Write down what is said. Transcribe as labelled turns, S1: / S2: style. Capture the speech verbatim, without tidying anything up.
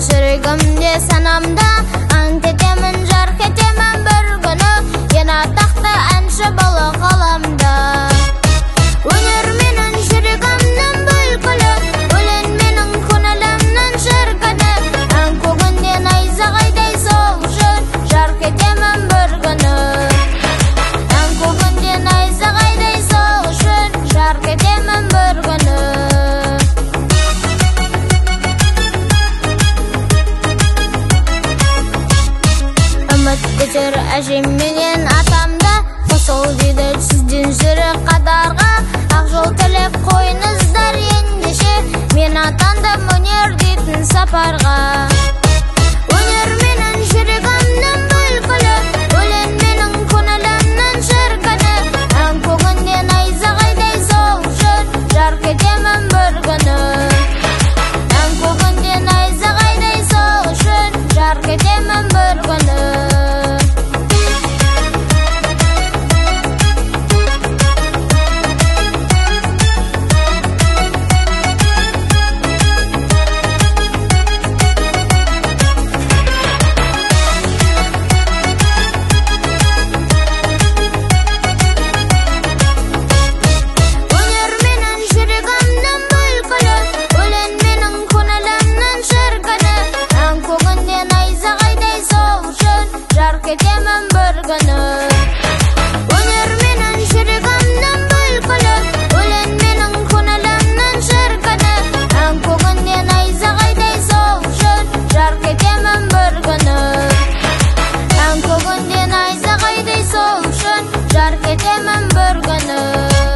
S1: жүрегімде санамда ант етемін, жарқ етемін бір күні, ең атақты әнші бола қаламда. Өнер менің жүрегімнің бүлкілі, өлең менің көңілімнің шіркіні, ән көгінде найзағайдай сол үшін жарқ етемін бір күні. Ән көгінде найзағайдай сол үшін жарқ етемін бір күні. Үмітті жүр әжем менен атамда, қосыл дейді сізден жүрек қатарға. Ақ жол тілеп қойыңыздар ендеше, мен атандым өнер дейтін сапарға. Өнер менің жүрегімнің бүлкілі, өлең менің көңілімнің шіркіні, ән көгінде найзағайдай сол үшін жарқ етемін бір күні. Ән көгінде найзағайдай сол үшін жарқ етемін бір күні. Кетемін бір күні. Өнер менің жүрегімнің бүлкілі, өлең менің көңілімнің шіркіні, ән көгінде найзағайдай сол үшін жарқ етемін бір күні. Ән көгінде найзағайдай сол үшін жарқ етемін бір күні.